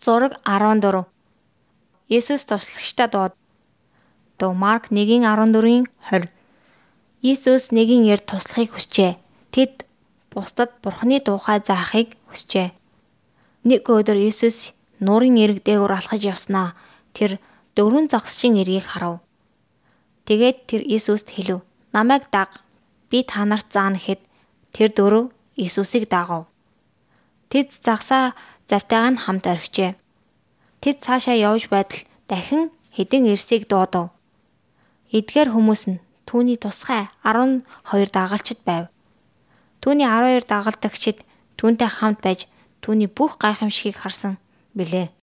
зураг 14. Есүс туслагчдаа дууд. Дуу Марк 1:14-20. Есүс нэгэн эрд туслахыг хүсчээ. Тэд бусдад Бурхны тухай заахыг хүсчээ. Нэг өдөр Есүс нуурын эрэг дээгүүр алхаж явснаа тэр 4 загсчин эргийг харав. Тэгээд тэр Есүст хэлв. Намайг даг. Би та нарт заана гэхэд тэр 4 Есүсийг дагав. Тэд загсаа завтайгаа нь хамт орхижээ. Тэд цаашаа явж байтал дахин хэдэн эрсийг дуудав. Эдгээр хүмүүс нь түүний тусгай 12 дагалчид байв. Түүний 12 дагалдагчид түүнтэй хамт байж түүний бүх гайхамшигыг харсан билээ.